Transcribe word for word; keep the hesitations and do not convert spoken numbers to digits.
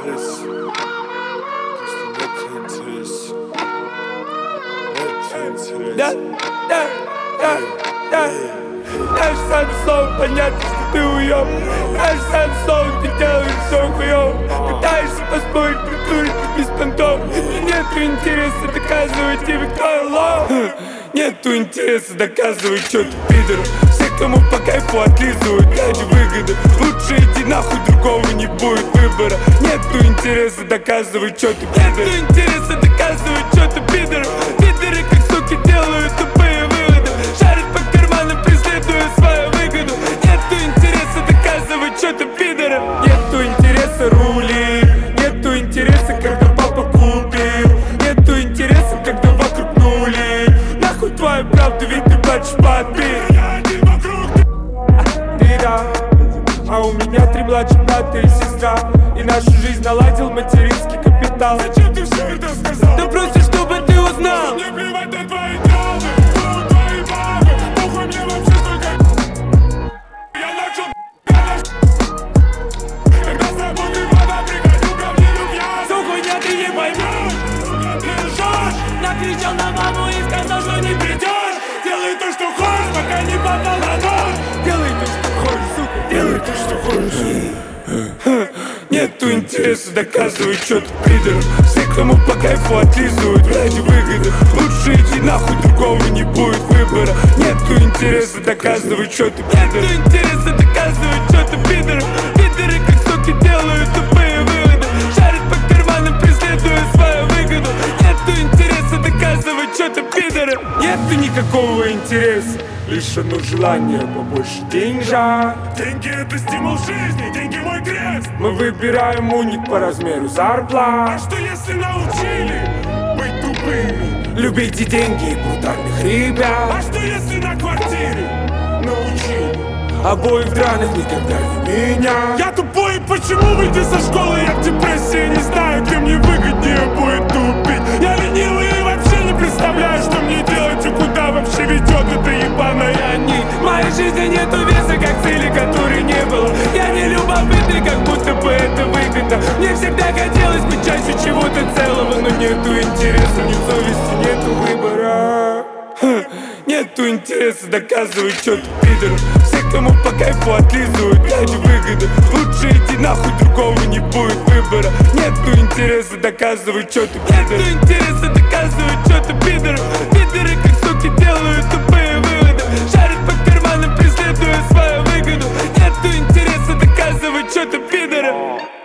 интерес. Просто нет интерес. Нет интерес. Да, да, да, да. Даже сам слово понятно, что ты уёб. Даже сам слово ты делаешь всё хуёво. Пытаешься поспорить, притурить без понтов. И нету интереса доказывать тебе, кто я лох. Нету интереса доказывать, что ты пидор. Все, кому по кайфу отлизывают ради выгоды. Лучше иди нахуй, другого не будет выбора. Нету интереса доказывать, что ты пидор. Нету интереса доказывать, что ты пидор. Пидоры как суки делают тупые выводы. Шарят по карманам, преследуя свою выгоду. Нету интереса доказывать, что ты пидор. Нету интереса рули. Нету интереса, когда папа купил. Нету интереса, когда вокруг нули. Нахуй твою правду, ведь ты плачешь под бит. Ты да, а у меня три младших брата и сестра. И нашу жизнь наладил материнский капитал. Зачем ты все это сказал? Да просто чтобы ты узнал. Мне плевать на твои травмы, ну твои бабы. Похуй мне вообще столько. Я начал, я начал. Когда с работы вода, приходил ко мне любя. Всё хуйня, ты не поймешь. Ты лжешь. Накричал на маму и сказал, что не придешь. Делай то, что хочешь, пока не попал на нож. Делай то, что хочешь, сука, делай то, что хочешь. Нету интереса доказывать, что ты пидор. Все, кому по кайфу отлизывают ради выгоды. Лучше иди нахуй, другого не будет выбора. Нету интереса доказывать, что ты пидор. Нету интереса доказывать, что ты пидор. Пидоры как суки делают тупые выводы. Шарят по карманам, преследуя свою выгоду. Нету интереса доказывать, что ты пидор. Нету никакого интереса, лишь одно желание побольше деньжа. Деньги это стимул жизни, деньги мой крест. Мы выбираем уник по размеру зарплат. А что если научили быть тупыми? Любите деньги и брутальных ребят. А что если на квартире научили? Обои в драных никогда не меня. Я тупой, почему выйти со школы? Я в депрессии, не знаю, где мне выгоднее будет тупить. Я ленивый и вообще не представляю, что мне делать и куда вообще ведет эта ебаная нить. В моей жизни нету веса, как цели, которой не было. Я не любопытный, как будто бы это выгодно. Мне всегда хотелось быть частью чего-то целого, но нету интереса, ни совести, нету выбора. Ха, нету интереса доказывать, что ты пидор. Все, кому по кайфу отлизывают ради выгоды. Лучше иди нахуй, другого не будет выбора. Нету интереса доказывать, что ты пидор. Нету интереса доказывать, что ты пидор. Пидоры как суки делают тупые выводы. Шарят по карманам, преследуя свою выгоду. Нету интереса доказывать, что ты пидор.